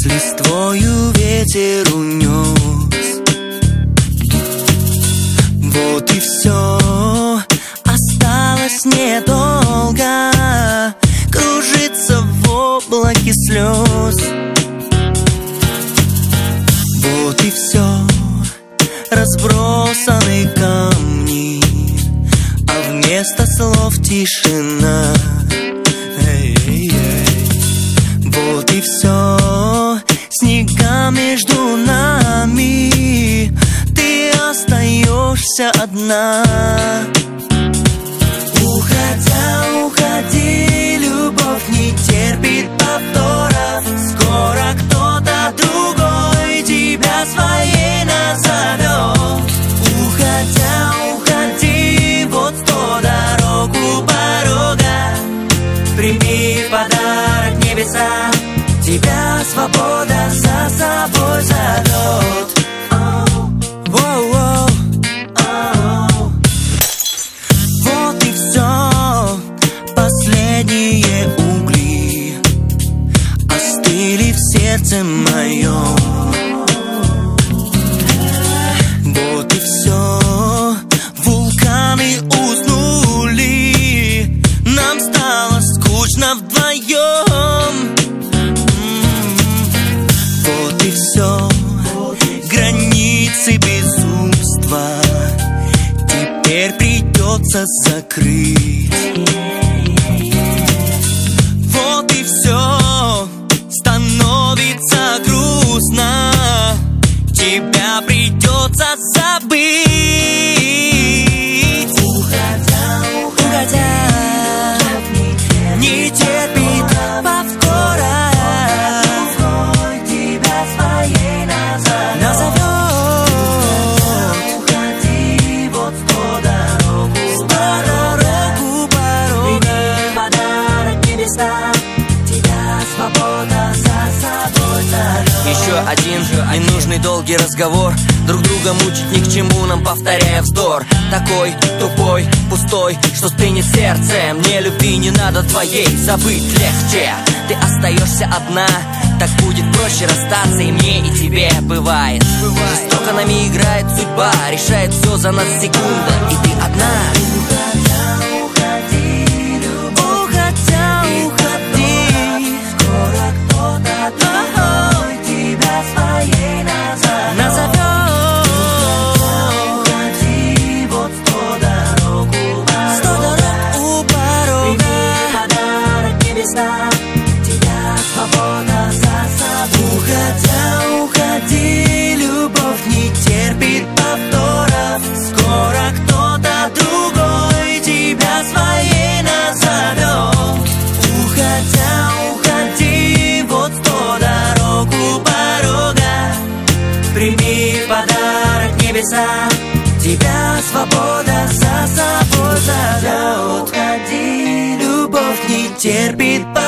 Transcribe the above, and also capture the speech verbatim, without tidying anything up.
с листвою ветер унес. Вот и все, осталось недолго, кружиться в облаке слез. Вот и все, разбросаны камни, а вместо слов тишина. Эй-эй-эй. Вот и все, снега между нами, ты остаешься одна. Уходя, уходи, любовь не терпит повторов. Скоро кто-то другой тебя своей назовет. Уходя, уходи, вот сто дорог у порога. Прими в подарок небеса, тебя свобода за собой зовет. Воу-воу. Вот и все, последние угли остыли в сердце моем. Вот и все, вулканы уснули, нам стало скучно вдвоем. Вот и все, границы безумства теперь придется закрыть. Вот и все, становится грустно, тебя придется забыть. Уходя, уходя, не терпит повтора, тебя своей назовет. Уходи, вот сто дорог у порога. Прими подарок небеса, тебя свобода за собой зовет. Еще один ненужный долгий разговор, друг друга мучить ни к чему нам, повторяя вздор. Такой тупой, пустой, что стынет сердце. Мне любви не надо твоей, забыть легче. Ты остаешься одна, так будет проще расстаться. И мне, и тебе бывает. Жестоко нами играет судьба, решает все за нас секунда, и ты одна. Уходя, уходи, любовь не терпит повторов. Скоро кто-то другой тебя своей назовет. Уходя, уходи, вот сто дорог у порога. Прими в подарок небеса, тебя свобода за собой зовет. Уходи, любовь не терпит повторов.